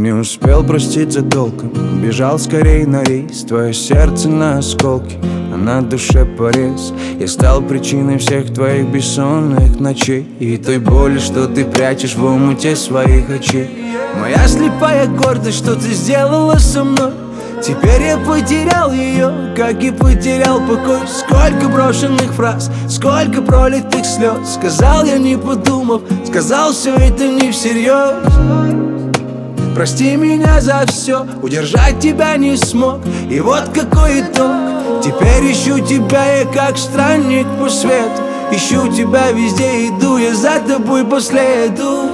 не успел простить за толком, бежал скорей на рейс. Твое сердце на осколки, а на душе порез. Я стал причиной всех твоих бессонных ночей и той боли, что ты прячешь в омуте своих очей. Моя слепая гордость, что ты сделала со мной. Теперь я потерял ее, как и потерял покой. Сколько брошенных фраз, сколько пролитых слез. Сказал я, не подумав, сказал все это не всерьез. Прости меня за все, удержать тебя не смог. И вот какой итог. Теперь ищу тебя я, как странник по свету. Ищу тебя везде, иду я за тобой по следу.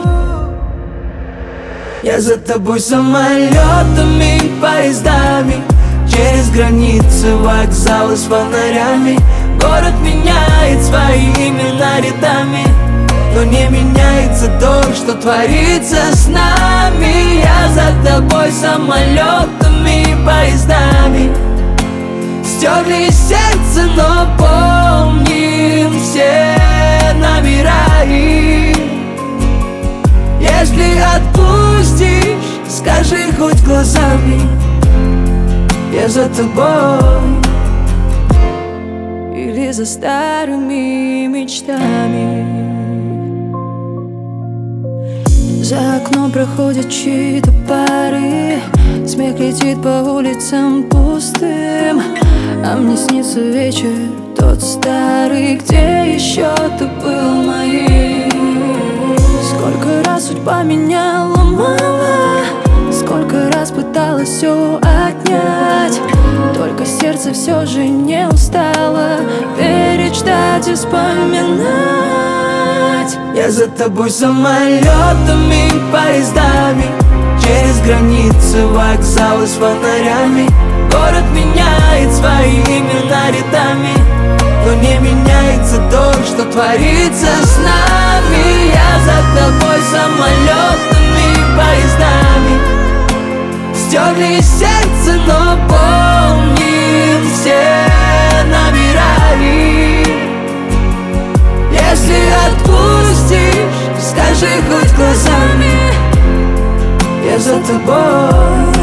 Я за тобой самолетами, поездами, через границы, вокзалы с фонарями. Город меняет свои имена рядами, но не меняется то, что творится с нами. Я за тобой самолетами, поездами, стерли сердце, но помним все номера их. Если отпустишь, скажи хоть глазами, я за тобой. Или за старыми мечтами. За окном проходят чьи-то пары, смех летит по улицам пустым, а мне снится вечер тот старый, где еще ты был моим. Сколько раз судьба меня ломала, сколько раз пыталась все отнять, только сердце все же не устало верить, ждать и вспоминать. Я за тобой самолетами, поездами, через границы, вокзалы с фонарями. Город меняет свои имена рядами, но не меняется то, что творится с нами. Я за тобой самолетами, поездами, стерли сердце, но помним все номера их. Если отпустишь, скажи хоть глазами, я за тобой.